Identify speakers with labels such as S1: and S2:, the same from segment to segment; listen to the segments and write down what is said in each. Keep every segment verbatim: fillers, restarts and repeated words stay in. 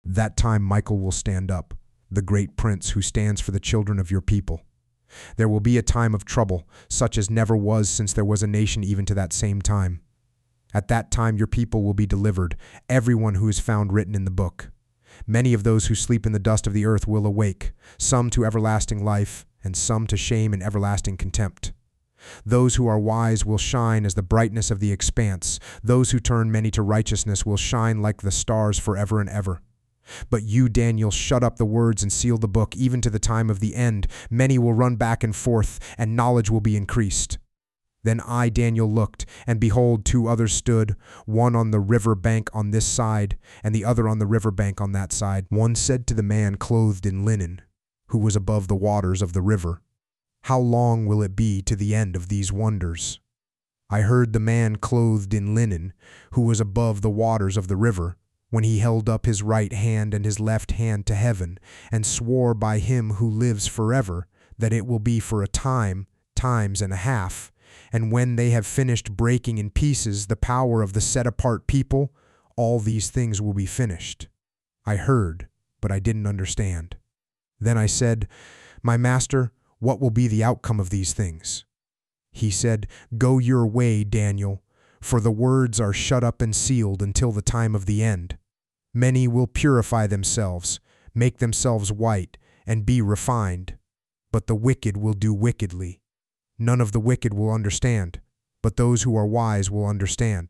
S1: That time Michael will stand up, the great prince who stands for the children of your people. There will be a time of trouble, such as never was since there was a nation even to that same time. At that time your people will be delivered, everyone who is found written in the book. Many of those who sleep in the dust of the earth will awake, some to everlasting life, and some to shame and everlasting contempt. Those who are wise will shine as the brightness of the expanse. Those who turn many to righteousness will shine like the stars forever and ever. But you, Daniel, shut up the words and seal the book, even to the time of the end. Many will run back and forth, and knowledge will be increased. Then I, Daniel, looked, and behold, two others stood, one on the river bank on this side, and the other on the river bank on that side. One said to the man clothed in linen, who was above the waters of the river, "How long will it be to the end of these wonders?" I heard the man clothed in linen, who was above the waters of the river, when he held up his right hand and his left hand to heaven, and swore by him who lives forever, that it will be for a time, times and a half, and when they have finished breaking in pieces the power of the set-apart people, all these things will be finished. I heard, but I didn't understand. Then I said, "My master, what will be the outcome of these things?" He said, "Go your way, Daniel, for the words are shut up and sealed until the time of the end. Many will purify themselves, make themselves white, and be refined. But the wicked will do wickedly. None of the wicked will understand, but those who are wise will understand."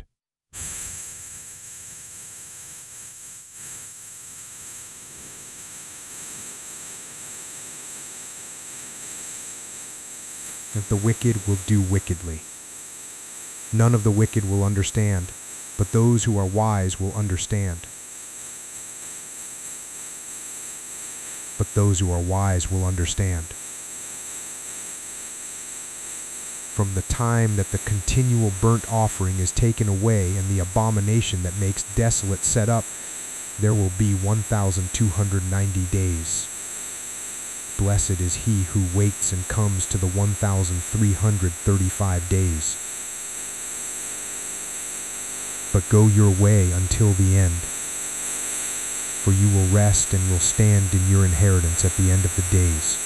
S1: That the wicked will do wickedly. None of the wicked will understand, but those who are wise will understand. But those who are wise will understand. From the time that the continual burnt offering is taken away and the abomination that makes desolate set up, there will be one thousand two hundred ninety days. Blessed is he who waits and comes to the one thousand three hundred thirty-five days. But go your way until the end, for you will rest and will stand in your inheritance at the end of the days.